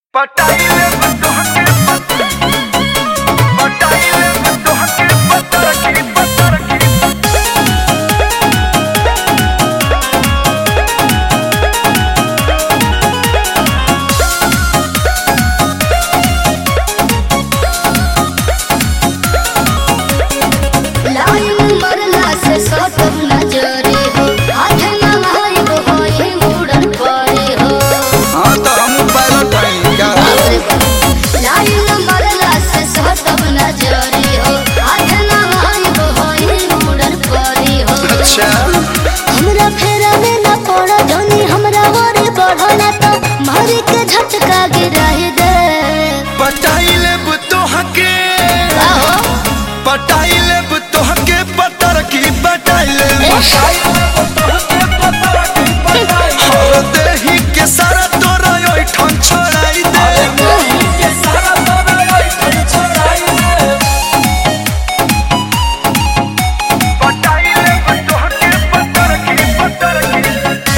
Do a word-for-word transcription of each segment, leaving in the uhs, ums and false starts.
पटाइले बतोहके पटाइले बतोहके पतरकी पतरकी लाइन मरला से सटब नजरे हो हाथ ना भाई हो होए मुड़न पड़े हो। हाँ तो हम पायलट हैं क्या? लाइन मरला से सटब नजरे हो हाथ ना भाई हो होए मुड़न पड़े हो। अच्छा हमरा फेरा में ना पड़ा धनी हमरा वरे बढ़ना तो मारे के झटका गिराए दे। पटाइले बतोहके पटाइले बतोहके पतरकी पटाइले और देही के सारा तोरा ओइ ठन छोड़ाई दे। पटाइले बतोहके पतरकी पतरकी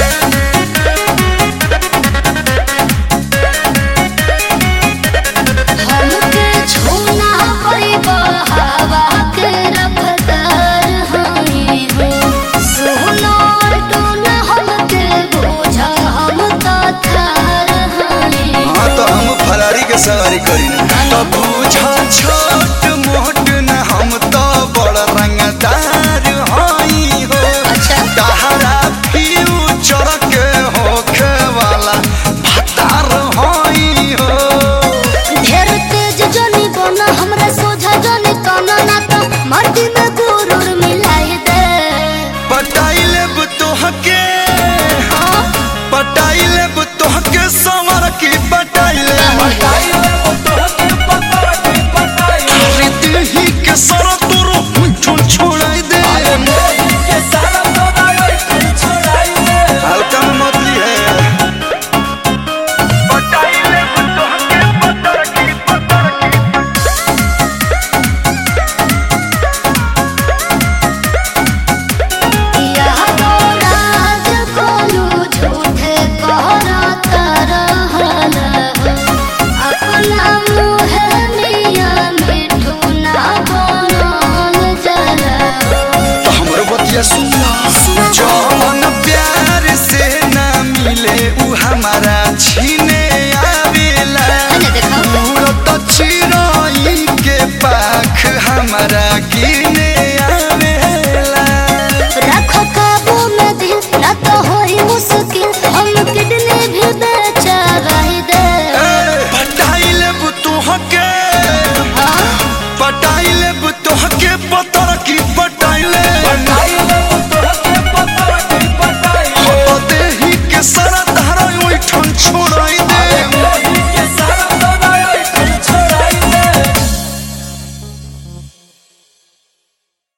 हमके छूना पड़ी हवा के रफ्तार हई हो। सुनो टोना हमके बोझा हम तो थार हई। हाँ तो हम फरारी के सवारी करी ना तो बूझा छोट मोट